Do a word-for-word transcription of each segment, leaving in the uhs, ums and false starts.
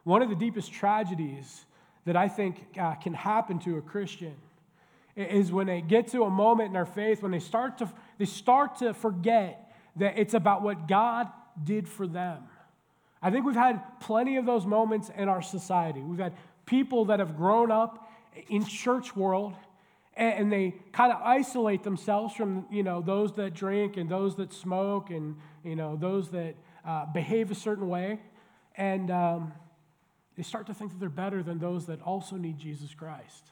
One of the deepest tragedies that I think uh, can happen to a Christian is when they get to a moment in their faith when they start to they start to forget that it's about what God did for them. I think we've had plenty of those moments in our society. We've had people that have grown up in church world and they kind of isolate themselves from, you know, those that drink and those that smoke and, you know, those that uh, behave a certain way. And um, they start to think that they're better than those that also need Jesus Christ.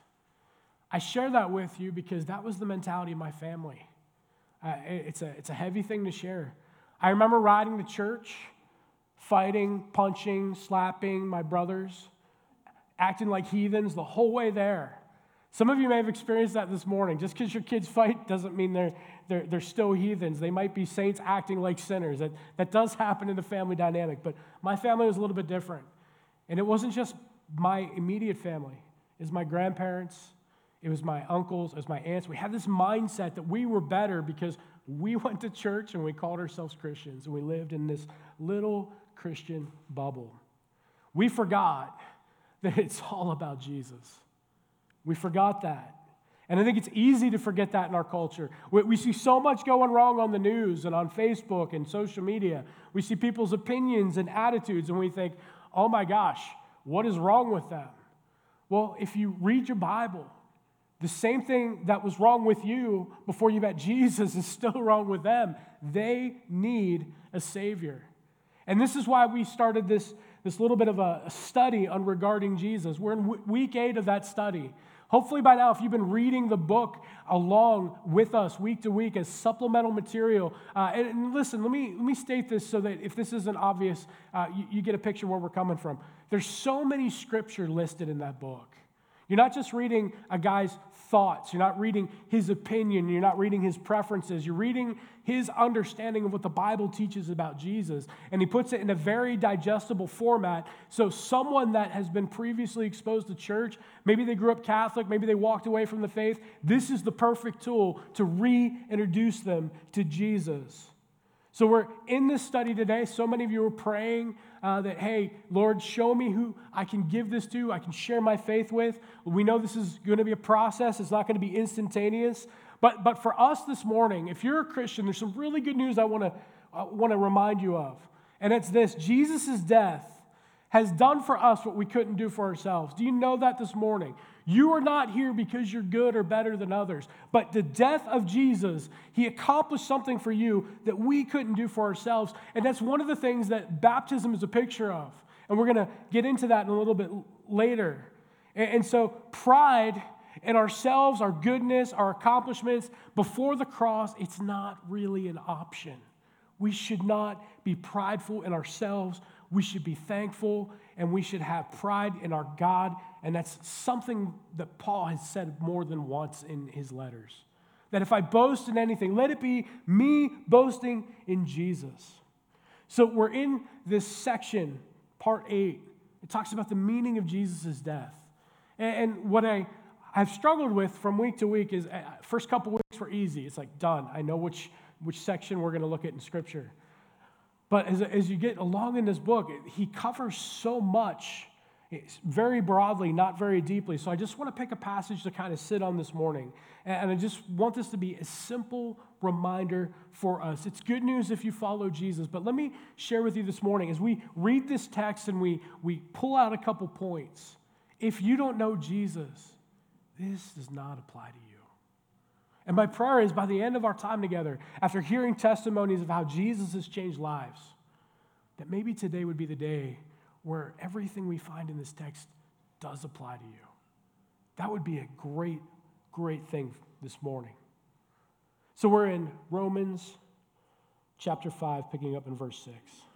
I share that with you because that was the mentality of my family. Uh, it's a it's a heavy thing to share. I remember riding to church, fighting, punching, slapping my brothers, acting like heathens the whole way there. Some of you may have experienced that this morning. Just because your kids fight doesn't mean they're, they're, they're still heathens. They might be saints acting like sinners. That, that does happen in the family dynamic. But my family was a little bit different. And it wasn't just my immediate family. It was my grandparents. It was my uncles. It was my aunts. We had this mindset that we were better because we went to church and we called ourselves Christians. And we lived in this little Christian bubble. We forgot that it's all about Jesus. We forgot that. And I think it's easy to forget that in our culture. We, we see so much going wrong on the news and on Facebook and social media. We see people's opinions and attitudes, and we think, oh my gosh, what is wrong with them? Well, if you read your Bible, the same thing that was wrong with you before you met Jesus is still wrong with them. They need a Savior. And this is why we started this, this little bit of a study on regarding Jesus. We're in week eight of that study. Hopefully by now, if you've been reading the book along with us week to week as supplemental material, uh, and, and listen, let me let me state this so that if this isn't obvious, uh, you, you get a picture where we're coming from. There's so many scripture listed in that book. You're not just reading a guy's thoughts. You're not reading his opinion. You're not reading his preferences. You're reading his understanding of what the Bible teaches about Jesus. And he puts it in a very digestible format. So someone that has been previously exposed to church, maybe they grew up Catholic, maybe they walked away from the faith, this is the perfect tool to reintroduce them to Jesus. So we're in this study today. So many of you are praying uh, that, hey, Lord, show me who I can give this to, I can share my faith with. We know this is going to be a process. It's not going to be instantaneous. But but for us this morning, if you're a Christian, there's some really good news I want to uh, want to remind you of. And it's this: Jesus' death has done for us what we couldn't do for ourselves. Do you know that this morning? You are not here because you're good or better than others. But the death of Jesus, he accomplished something for you that we couldn't do for ourselves. And that's one of the things that baptism is a picture of. And we're going to get into that in a little bit later. And, and so pride in ourselves, our goodness, our accomplishments before the cross, it's not really an option. We should not be prideful in ourselves. We should be thankful, and we should have pride in our God. And that's something that Paul has said more than once in his letters. That if I boast in anything, let it be me boasting in Jesus. So we're in this section, part eight. It talks about the meaning of Jesus' death. And what I, I've struggled with from week to week is, uh, first couple weeks were easy. It's like, done. I know which, which section we're going to look at in Scripture. But as, as you get along in this book, he covers so much, very broadly, not very deeply. So I just want to pick a passage to kind of sit on this morning. And I just want this to be a simple reminder for us. It's good news if you follow Jesus. But let me share with you this morning, as we read this text and we, we pull out a couple points. If you don't know Jesus, this does not apply to you. And my prayer is by the end of our time together, after hearing testimonies of how Jesus has changed lives, that maybe today would be the day where everything we find in this text does apply to you. That would be a great, great thing this morning. So we're in Romans chapter five, picking up in verse six.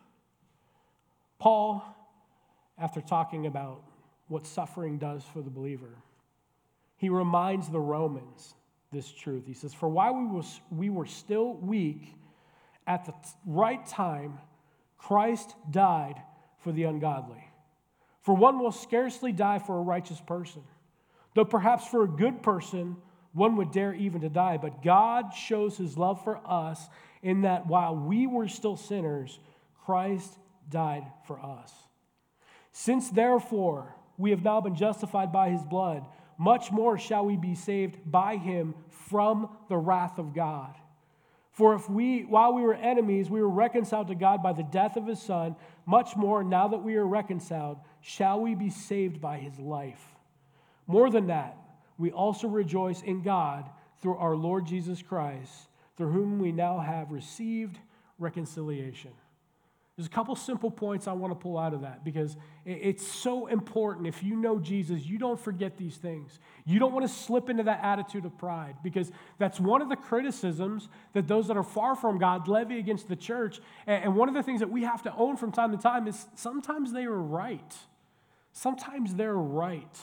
Paul, after talking about what suffering does for the believer, he reminds the Romans this truth. He says, for while we was we were still weak, at the t- right time, Christ died for the ungodly. For one will scarcely die for a righteous person, though perhaps for a good person, one would dare even to die. But God shows his love for us in that while we were still sinners, Christ died for us. Since therefore we have now been justified by his blood, much more shall we be saved by him from the wrath of God. For if we, while we were enemies, we were reconciled to God by the death of his Son, much more, now that we are reconciled, shall we be saved by his life. More than that, we also rejoice in God through our Lord Jesus Christ, through whom we now have received reconciliation. There's a couple simple points I want to pull out of that because it's so important. If you know Jesus, you don't forget these things. You don't want to slip into that attitude of pride because that's one of the criticisms that those that are far from God levy against the church. And one of the things that we have to own from time to time is sometimes they are right. Sometimes they're right.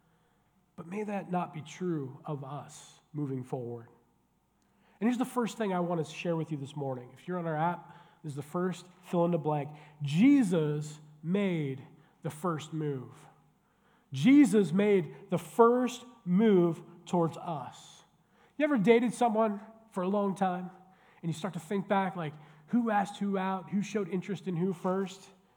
But may that not be true of us moving forward. And here's the first thing I want to share with you this morning. If you're on our app, this is the first fill in the blank. Jesus made the first move. Jesus made the first move towards us. You ever dated someone for a long time and you start to think back like, who asked who out? Who showed interest in who first?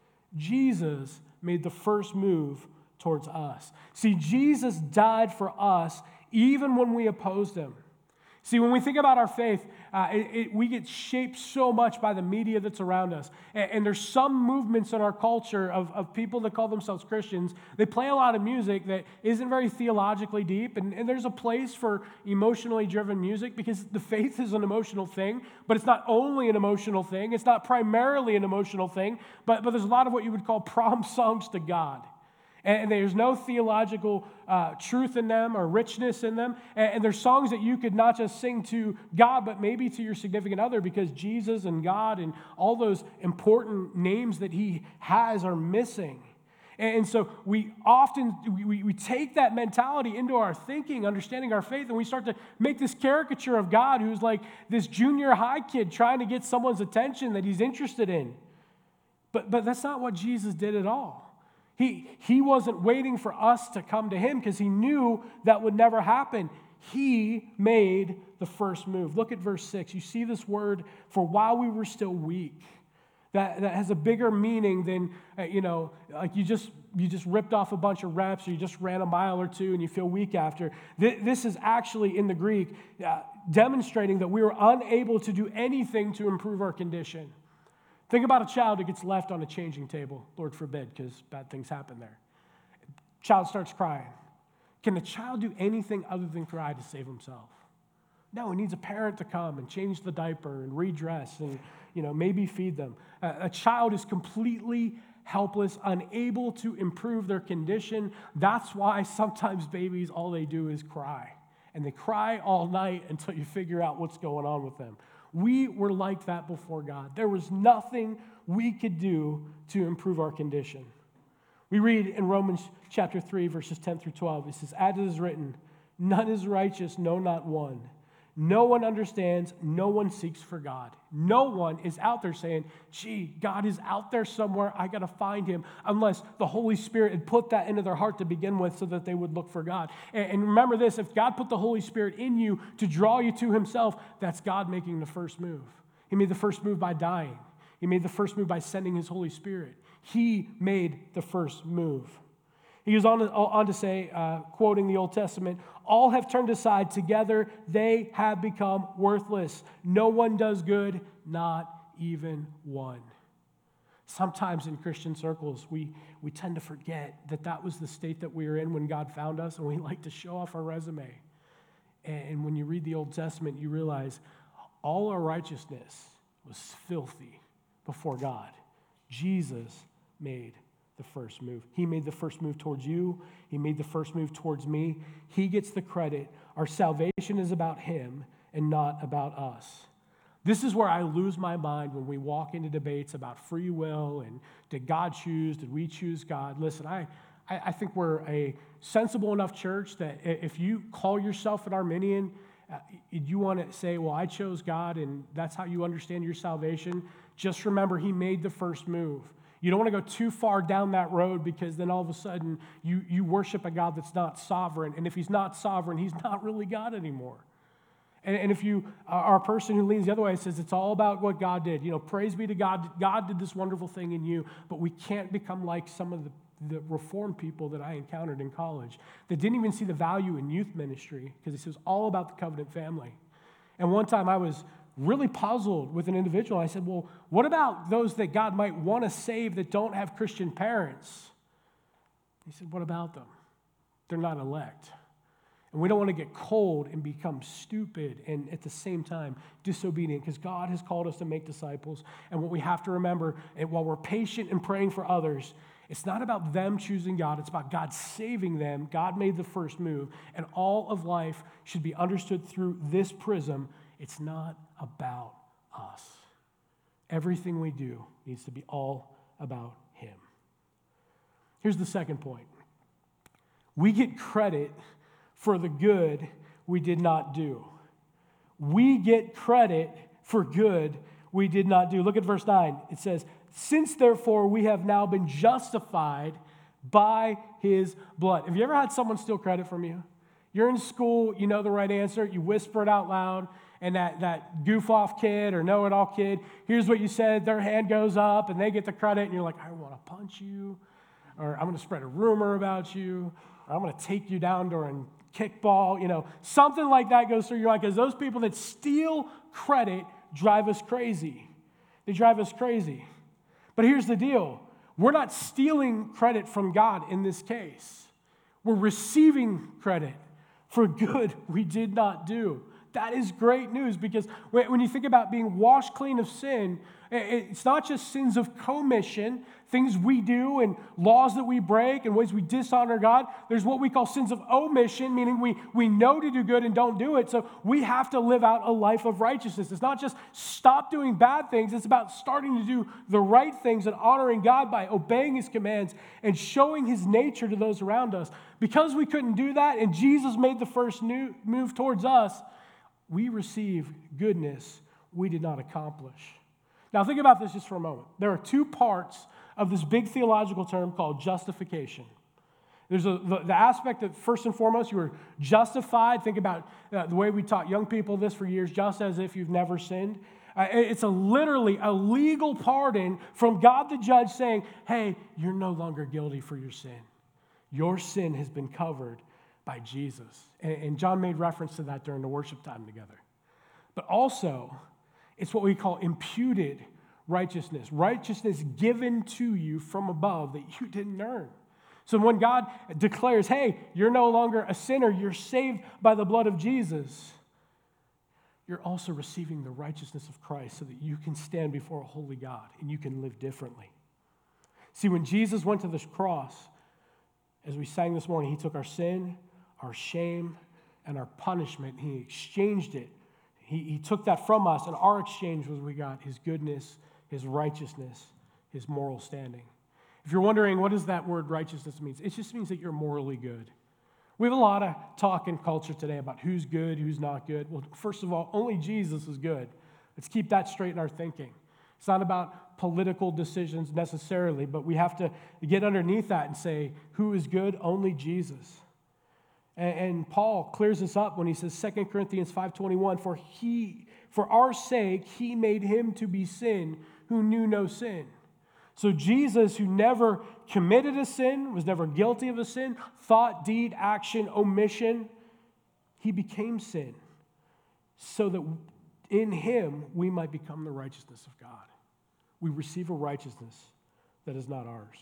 Jesus made the first move towards us. See, Jesus died for us even when we opposed him. See, when we think about our faith, uh, it, it, we get shaped so much by the media that's around us. And, and there's some movements in our culture of, of people that call themselves Christians. They play a lot of music that isn't very theologically deep. And, and there's a place for emotionally driven music because the faith is an emotional thing. But it's not only an emotional thing. It's not primarily an emotional thing. But, but there's a lot of what you would call prom songs to God. And there's no theological uh, truth in them or richness in them. And, and there's songs that you could not just sing to God, but maybe to your significant other because Jesus and God and all those important names that he has are missing. And, and so we often, we, we take that mentality into our thinking, understanding our faith, and we start to make this caricature of God who's like this junior high kid trying to get someone's attention that he's interested in. But, but that's not what Jesus did at all. He, he wasn't waiting for us to come to him because he knew that would never happen. He made the first move. Look at verse six. You see this word, for while we were still weak. That, that has a bigger meaning than, uh, you know, like you just you just ripped off a bunch of reps or you just ran a mile or two and you feel weak after. Th- this is actually in the Greek uh, demonstrating that we were unable to do anything to improve our condition. Think about a child who gets left on a changing table, Lord forbid, because bad things happen there. Child starts crying. Can the child do anything other than cry to save himself? No, he needs a parent to come and change the diaper and redress and, you know, maybe feed them. A, a child is completely helpless, unable to improve their condition. That's why sometimes babies, all they do is cry. And they cry all night until you figure out what's going on with them. We were like that before God. There was nothing we could do to improve our condition. We read in Romans chapter three, verses ten through twelve, it says, as it is written, none is righteous, no, not one. No one understands, no one seeks for God. No one is out there saying, gee, God is out there somewhere, I got to find him, unless the Holy Spirit had put that into their heart to begin with so that they would look for God. And, and remember this, if God put the Holy Spirit in you to draw you to himself, that's God making the first move. He made the first move by dying. He made the first move by sending his Holy Spirit. He made the first move. He goes on to, on to say, uh, quoting the Old Testament, all have turned aside. Together they have become worthless. No one does good, not even one. Sometimes in Christian circles, we, we tend to forget that that was the state that we were in when God found us, and we like to show off our resume. And when you read the Old Testament, you realize all our righteousness was filthy before God. Jesus made the first move. He made the first move towards you. He made the first move towards me. He gets the credit. Our salvation is about him and not about us. This is where I lose my mind when we walk into debates about free will and did God choose, did we choose God? Listen, I, I think we're a sensible enough church that if you call yourself an Arminian, uh, you want to say, well, I chose God and that's how you understand your salvation, just remember he made the first move. You don't want to go too far down that road because then all of a sudden you, you worship a God that's not sovereign. And if he's not sovereign, he's not really God anymore. And, and if you are a person who leans the other way and says it's all about what God did, you know, praise be to God. God did this wonderful thing in you, but we can't become like some of the the Reformed people that I encountered in college that didn't even see the value in youth ministry because it was all about the covenant family. And one time I was really puzzled with an individual. I said, well, what about those that God might want to save that don't have Christian parents? He said, what about them? They're not elect. And we don't want to get cold and become stupid and at the same time disobedient because God has called us to make disciples. And what we have to remember, and while we're patient and praying for others, it's not about them choosing God. It's about God saving them. God made the first move. And all of life should be understood through this prism. It's not about us. Everything we do needs to be all about Him. Here's the second point. We get credit for the good we did not do. We get credit for good we did not do. Look at verse nine. It says, since therefore we have now been justified by His blood. Have you ever had someone steal credit from you? You're in school, you know the right answer, you whisper it out loud, and that, that goof-off kid or know-it-all kid, here's what you said, their hand goes up, and they get the credit, and you're like, I want to punch you, or I'm going to spread a rumor about you, or I'm going to take you down during kickball, you know, something like that goes through your mind, because those people that steal credit drive us crazy. They drive us crazy. But here's the deal. We're not stealing credit from God in this case. We're receiving credit for good we did not do. That is great news because when you think about being washed clean of sin, it's not just sins of commission, things we do and laws that we break and ways we dishonor God. There's what we call sins of omission, meaning we, we know to do good and don't do it. So we have to live out a life of righteousness. It's not just stop doing bad things. It's about starting to do the right things and honoring God by obeying His commands and showing His nature to those around us. Because we couldn't do that and Jesus made the first new move towards us, we receive goodness we did not accomplish. Now think about this just for a moment. There are two parts of this big theological term called justification. There's a, the, the aspect that first and foremost you were justified. Think about uh, the way we taught young people this for years, just as if you've never sinned. Uh, it's a literally a legal pardon from God the judge saying, hey, you're no longer guilty for your sin. Your sin has been covered by Jesus. And, and John made reference to that during the worship time together. But also, it's what we call imputed righteousness. Righteousness given to you from above that you didn't earn. So when God declares, hey, you're no longer a sinner, you're saved by the blood of Jesus, you're also receiving the righteousness of Christ so that you can stand before a holy God and you can live differently. See, when Jesus went to this cross, as we sang this morning, He took our sin, our shame, and our punishment. He exchanged it. He, he took that from us, and our exchange was we got His goodness, His righteousness, His moral standing. If you're wondering what does that word righteousness mean, it just means that you're morally good. We have a lot of talk in culture today about who's good, who's not good. Well, first of all, only Jesus is good. Let's keep that straight in our thinking. It's not about political decisions necessarily, but we have to get underneath that and say, who is good? Only Jesus. And, and Paul clears this up when he says, Second Corinthians five twenty-one, for he, for our sake, He made Him to be sin who knew no sin. So Jesus, who never committed a sin, was never guilty of a sin, thought, deed, action, omission, He became sin so that in Him we might become the righteousness of God. We receive a righteousness that is not ours.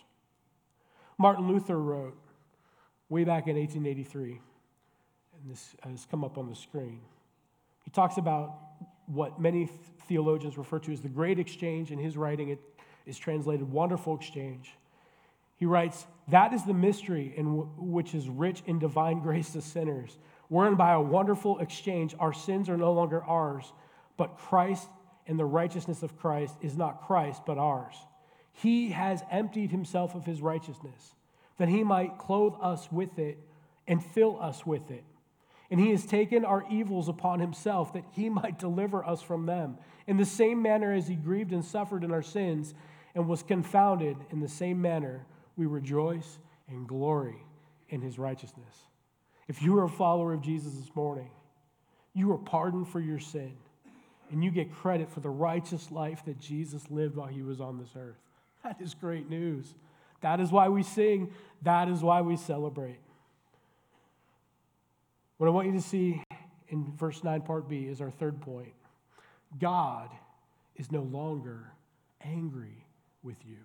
Martin Luther wrote way back in eighteen eighty-three, and this has come up on the screen. He talks about what many theologians refer to as the great exchange. In his writing, it is translated wonderful exchange. He writes, that is the mystery in w- which is rich in divine grace to sinners, wherein by a wonderful exchange our sins are no longer ours, but Christ and the righteousness of Christ is not Christ, but ours. He has emptied Himself of His righteousness, that He might clothe us with it and fill us with it. And He has taken our evils upon Himself, that He might deliver us from them. In the same manner as He grieved and suffered in our sins and was confounded, in the same manner we rejoice and glory in His righteousness. If you are a follower of Jesus this morning, you are pardoned for your sin, and you get credit for the righteous life that Jesus lived while He was on this earth. That is great news. That is why we sing. That is why we celebrate. What I want you to see in verse nine, part B, is our third point. God is no longer angry with you.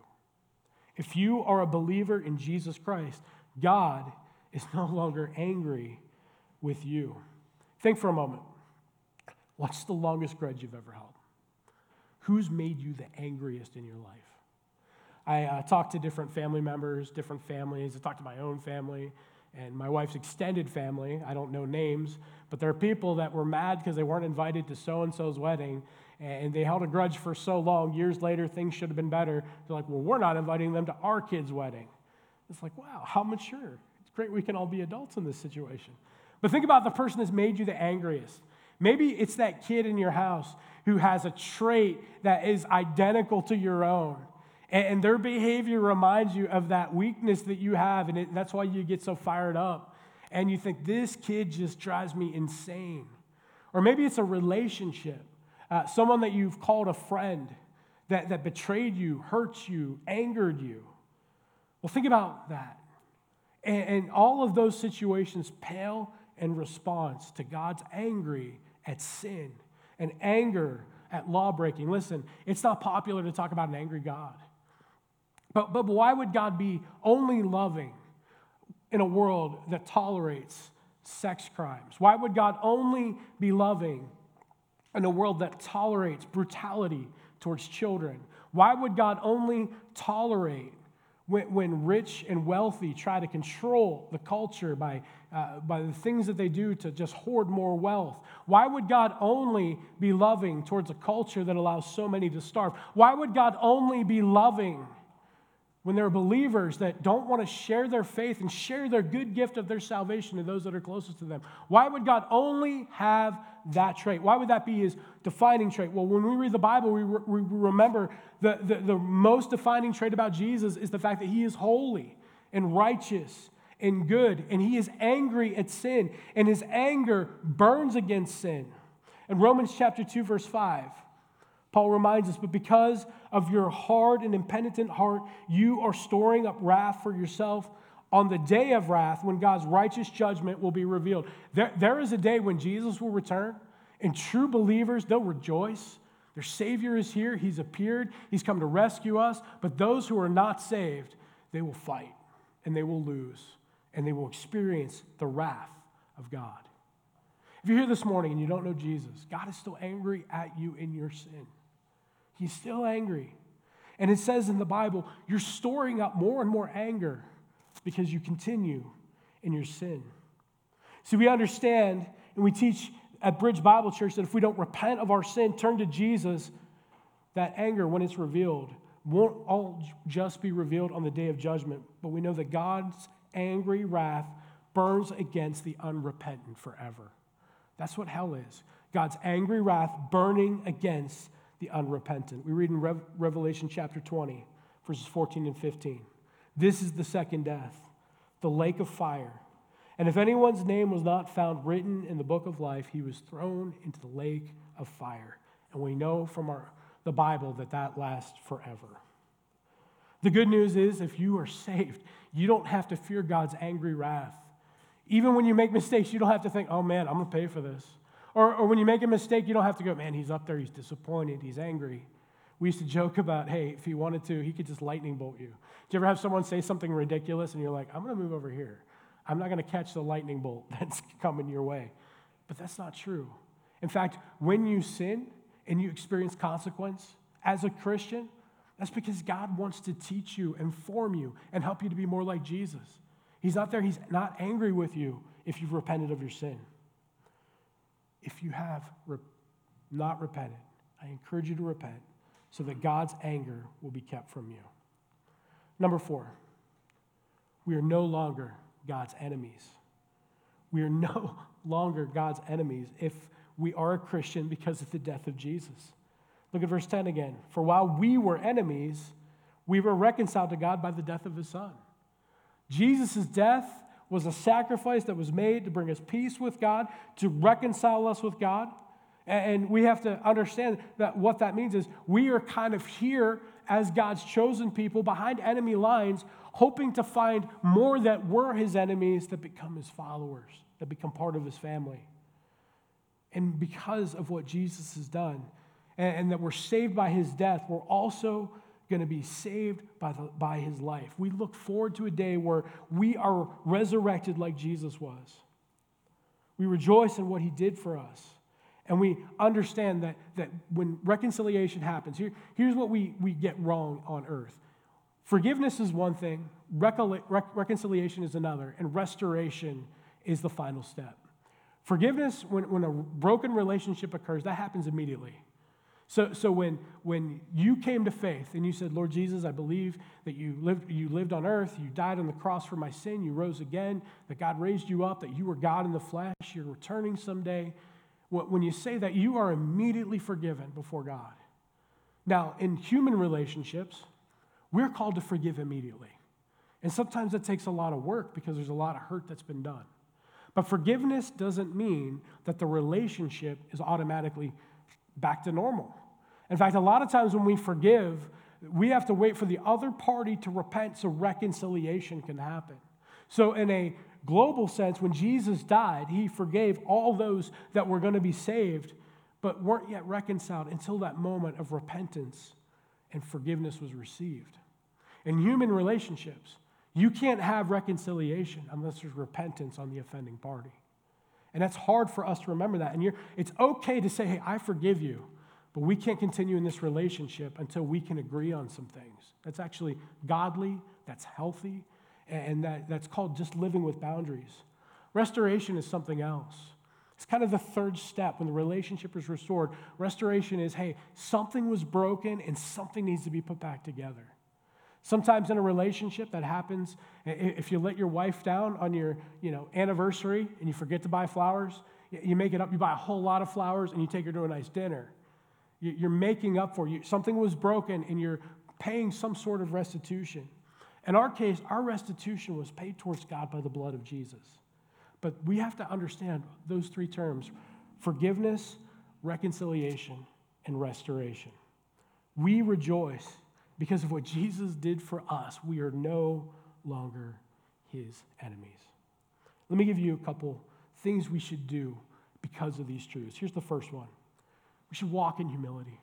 If you are a believer in Jesus Christ, God is no longer angry with you. Think for a moment. What's the longest grudge you've ever held? Who's made you the angriest in your life? I uh, talked to different family members, different families. I talked to my own family and my wife's extended family. I don't know names, but there are people that were mad because they weren't invited to so-and-so's wedding, and they held a grudge for so long. Years later, things should have been better. They're like, well, we're not inviting them to our kid's wedding. It's like, wow, how mature. It's great we can all be adults in this situation. But think about the person that's made you the angriest. Maybe it's that kid in your house who has a trait that is identical to your own. And their behavior reminds you of that weakness that you have, and it, that's why you get so fired up. And you think, this kid just drives me insane. Or maybe it's a relationship, uh, someone that you've called a friend that, that betrayed you, hurt you, angered you. Well, think about that. And, and all of those situations pale in response to God's angry at sin and anger at lawbreaking. Listen, it's not popular to talk about an angry God. But, but why would God be only loving in a world that tolerates sex crimes? Why would God only be loving in a world that tolerates brutality towards children? Why would God only tolerate when, when rich and wealthy try to control the culture by, uh, by the things that they do to just hoard more wealth? Why would God only be loving towards a culture that allows so many to starve? Why would God only be loving when there are believers that don't want to share their faith and share their good gift of their salvation to those that are closest to them? Why would God only have that trait? Why would that be his defining trait? Well, when we read the Bible, we, re- we remember the, the, the most defining trait about Jesus is the fact that he is holy and righteous and good, and he is angry at sin, and his anger burns against sin. In Romans chapter two, verse five, Paul reminds us, but because of your hard and impenitent heart, you are storing up wrath for yourself on the day of wrath when God's righteous judgment will be revealed. There, there is a day when Jesus will return, and true believers, they'll rejoice. Their Savior is here. He's appeared. He's come to rescue us. But those who are not saved, they will fight, and they will lose, and they will experience the wrath of God. If you're here this morning and you don't know Jesus, God is still angry at you in your sin. He's still angry. And it says in the Bible, you're storing up more and more anger because you continue in your sin. See, we understand and we teach at Bridge Bible Church that if we don't repent of our sin, turn to Jesus, that anger, when it's revealed, won't all just be revealed on the day of judgment, but we know that God's angry wrath burns against the unrepentant forever. That's what hell is. God's angry wrath burning against the unrepentant. We read in Re- Revelation chapter twenty, verses fourteen and fifteen. This is the second death, the lake of fire. And if anyone's name was not found written in the book of life, he was thrown into the lake of fire. And we know from our, the Bible that that lasts forever. The good news is, if you are saved, you don't have to fear God's angry wrath. Even when you make mistakes, you don't have to think, oh man, I'm going to pay for this. Or, or when you make a mistake, you don't have to go, man, he's up there, he's disappointed, he's angry. We used to joke about, hey, if he wanted to, he could just lightning bolt you. Did you ever have someone say something ridiculous and you're like, I'm going to move over here. I'm not going to catch the lightning bolt that's coming your way. But that's not true. In fact, when you sin and you experience consequence as a Christian, that's because God wants to teach you, inform you, and help you to be more like Jesus. He's not there. He's not angry with you if you've repented of your sin. If you have re- not repented, I encourage you to repent so that God's anger will be kept from you. Number four, we are no longer God's enemies. We are no longer God's enemies if we are a Christian because of the death of Jesus. Look at verse ten again. For while we were enemies, we were reconciled to God by the death of his Son. Jesus' death was a sacrifice that was made to bring us peace with God, to reconcile us with God. And we have to understand that what that means is we are kind of here as God's chosen people behind enemy lines, hoping to find more that were his enemies that become his followers, that become part of his family. And because of what Jesus has done, and, and that we're saved by his death, we're also going to be saved by, the, by his life. We look forward to a day where we are resurrected like Jesus was. We rejoice in what he did for us. And we understand that, that when reconciliation happens, here, here's what we, we get wrong on earth. Forgiveness is one thing, recon- rec- reconciliation is another, and restoration is the final step. Forgiveness, when, when a broken relationship occurs, that happens immediately. So, so when, when you came to faith and you said, Lord Jesus, I believe that you lived, you lived on earth, you died on the cross for my sin, you rose again, that God raised you up, that you were God in the flesh, you're returning someday. When you say that, you are immediately forgiven before God. Now, in human relationships, we're called to forgive immediately. And sometimes that takes a lot of work because there's a lot of hurt that's been done. But forgiveness doesn't mean that the relationship is automatically back to normal. In fact, a lot of times when we forgive, we have to wait for the other party to repent so reconciliation can happen. So in a global sense, when Jesus died, he forgave all those that were going to be saved, but weren't yet reconciled until that moment of repentance and forgiveness was received. In human relationships, you can't have reconciliation unless there's repentance on the offending party. And that's hard for us to remember that. And you're, it's okay to say, hey, I forgive you, but we can't continue in this relationship until we can agree on some things. That's actually godly, that's healthy, and that, that's called just living with boundaries. Restoration is something else. It's kind of the third step when the relationship is restored. Restoration is, hey, something was broken and something needs to be put back together. Sometimes in a relationship that happens, if you let your wife down on your you know, anniversary and you forget to buy flowers, you make it up, you buy a whole lot of flowers and you take her to a nice dinner. You're making up for it. Something was broken and you're paying some sort of restitution. In our case, our restitution was paid towards God by the blood of Jesus. But we have to understand those three terms: forgiveness, reconciliation, and restoration. We rejoice because of what Jesus did for us. We are no longer his enemies. Let me give you a couple things we should do because of these truths. Here's the first one. We should walk in humility.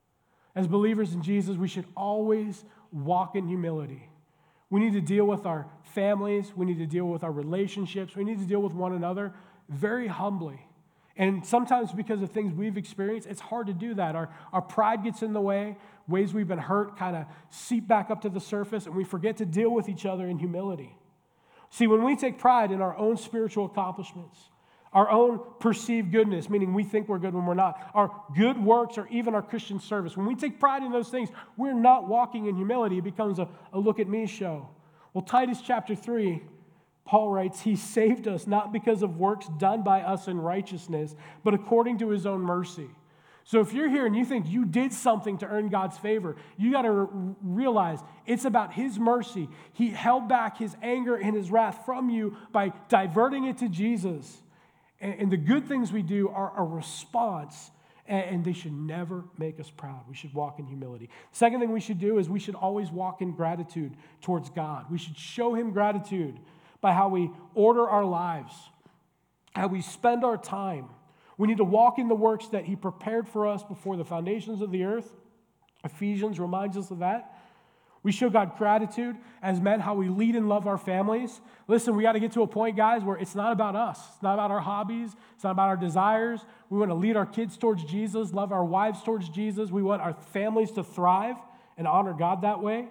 As believers in Jesus, we should always walk in humility. We need to deal with our families. We need to deal with our relationships. We need to deal with one another very humbly. And sometimes because of things we've experienced, it's hard to do that. Our, our pride gets in the way. Ways we've been hurt kind of seep back up to the surface, and we forget to deal with each other in humility. See, when we take pride in our own spiritual accomplishments, our own perceived goodness, meaning we think we're good when we're not, our good works, or even our Christian service, when we take pride in those things, we're not walking in humility. It becomes a, a look at me show. Well, Titus chapter three, Paul writes, he saved us not because of works done by us in righteousness, but according to his own mercy. So if you're here and you think you did something to earn God's favor, you got to r- realize it's about his mercy. He held back his anger and his wrath from you by diverting it to Jesus. And, and the good things we do are a response, and, and they should never make us proud. We should walk in humility. Second thing we should do is we should always walk in gratitude towards God. We should show him gratitude by how we order our lives, how we spend our time. We need to walk in the works that he prepared for us before the foundations of the earth. Ephesians reminds us of that. We show God gratitude as men, how we lead and love our families. Listen, we got to get to a point, guys, where it's not about us. It's not about our hobbies. It's not about our desires. We want to lead our kids towards Jesus, love our wives towards Jesus. We want our families to thrive and honor God that way.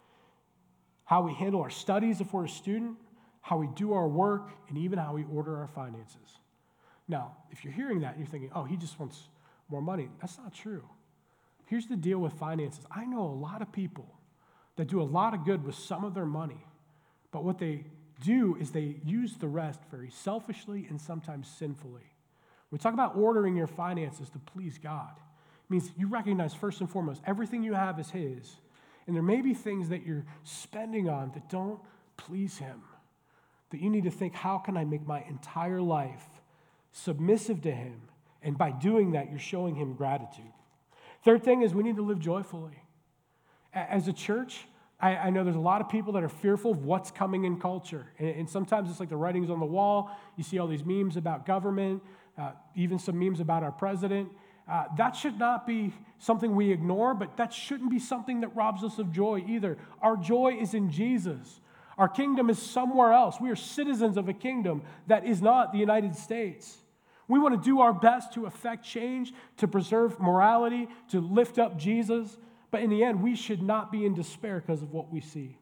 How we handle our studies if we're a student, how we do our work, and even how we order our finances. Now, if you're hearing that and you're thinking, oh, he just wants more money, that's not true. Here's the deal with finances. I know a lot of people that do a lot of good with some of their money, but what they do is they use the rest very selfishly and sometimes sinfully. We talk about ordering your finances to please God. It means you recognize first and foremost, everything you have is his, and there may be things that you're spending on that don't please him, that you need to think, how can I make my entire life submissive to him? And by doing that, you're showing him gratitude. Third thing is we need to live joyfully. As a church, I, I know there's a lot of people that are fearful of what's coming in culture. And, and sometimes it's like the writing's on the wall. You see all these memes about government, uh, even some memes about our president. Uh, that should not be something we ignore, but that shouldn't be something that robs us of joy either. Our joy is in Jesus. Our kingdom is somewhere else. We are citizens of a kingdom that is not the United States. We want to do our best to affect change, to preserve morality, to lift up Jesus. But in the end, we should not be in despair because of what we see.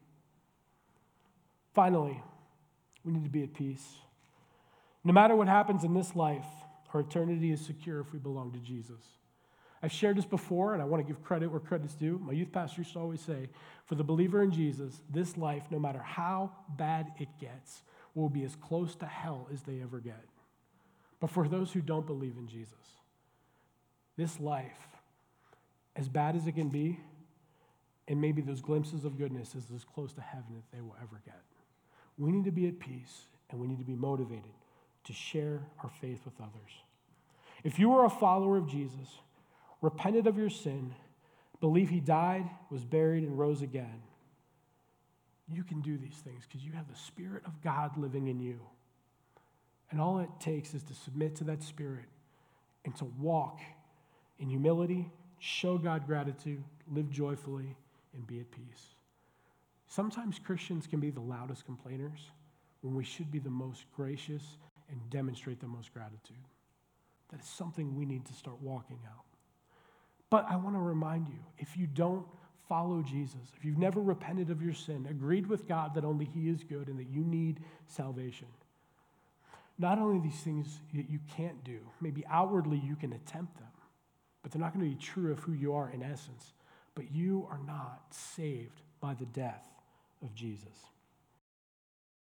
Finally, we need to be at peace. No matter what happens in this life, our eternity is secure if we belong to Jesus. I've shared this before, and I want to give credit where credit's due. My youth pastor used to always say, for the believer in Jesus, this life, no matter how bad it gets, will be as close to hell as they ever get. But for those who don't believe in Jesus, this life, as bad as it can be, and maybe those glimpses of goodness, is as close to heaven as they will ever get. We need to be at peace, and we need to be motivated to share our faith with others. If you are a follower of Jesus, repented of your sin, believe he died, was buried, and rose again, you can do these things because you have the Spirit of God living in you. And all it takes is to submit to that Spirit and to walk in humility, show God gratitude, live joyfully, and be at peace. Sometimes Christians can be the loudest complainers when we should be the most gracious and demonstrate the most gratitude. That is something we need to start walking out. But I want to remind you, if you don't follow Jesus, if you've never repented of your sin, agreed with God that only he is good and that you need salvation, not only these things that you can't do, maybe outwardly you can attempt them, but they're not going to be true of who you are in essence. But you are not saved by the death of Jesus.